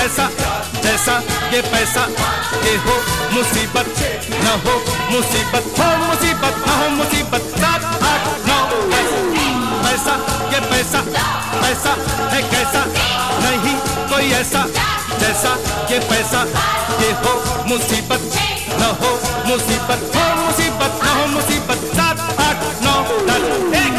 ऐसा जैसा ये पैसा, ये हो मुसीबत न हो मुसीबत, हो मुसीबत न हो मुसीबत। 7 8 9 पैसा ये पैसा, पैसा है कैसा, नहीं कोई ऐसा जैसा ये पैसा, ये हो मुसीबत न हो मुसीबत, हो मुसीबत न हो मुसीबत। 7 8 9 10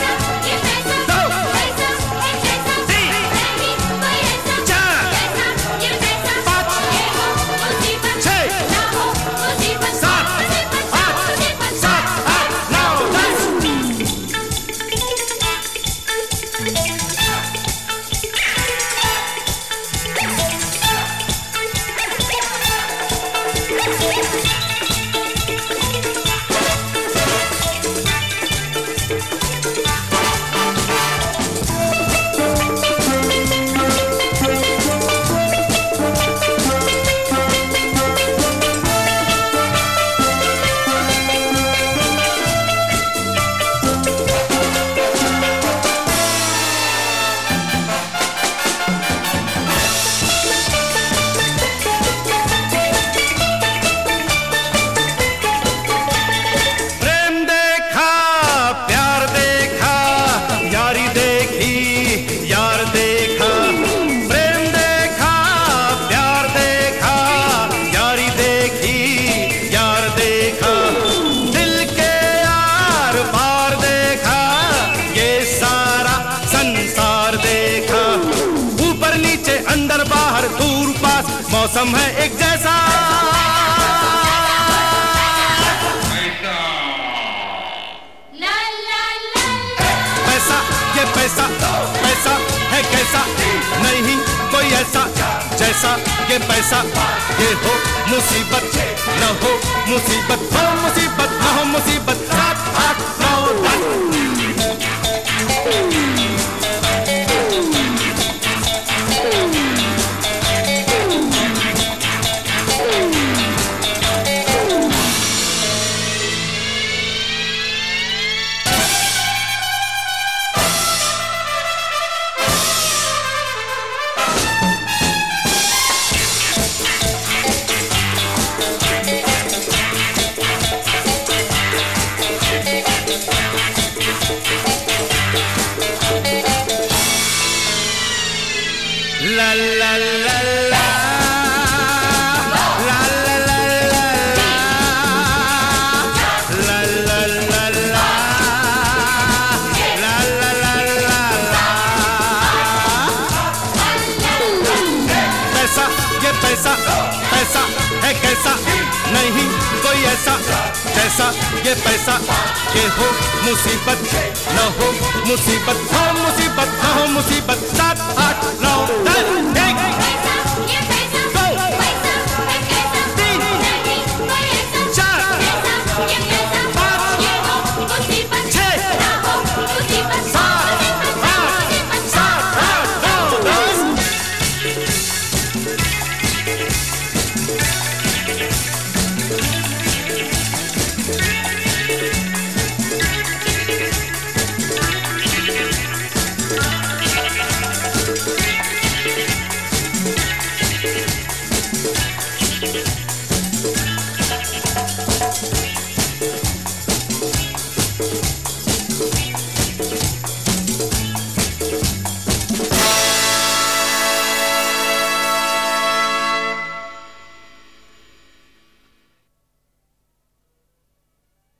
मौसम है एक जैसा, पैसा ये पैसा, पैसा है कैसा, नहीं कोई ऐसा जैसा ये पैसा, ये हो मुसीबत न हो मुसीबत, हो मुसीबत न हो मुसीबत। 7 8 9 10 La la la la, la la la la, la la la la, la la la la। पैसा ये पैसा, पैसा है कैसा, नहीं कोई ऐसा जैसा ये पैसा, ये हो मुसीबत न हो मुसीबत, हो मुसीबत न हो मुसीबत। 7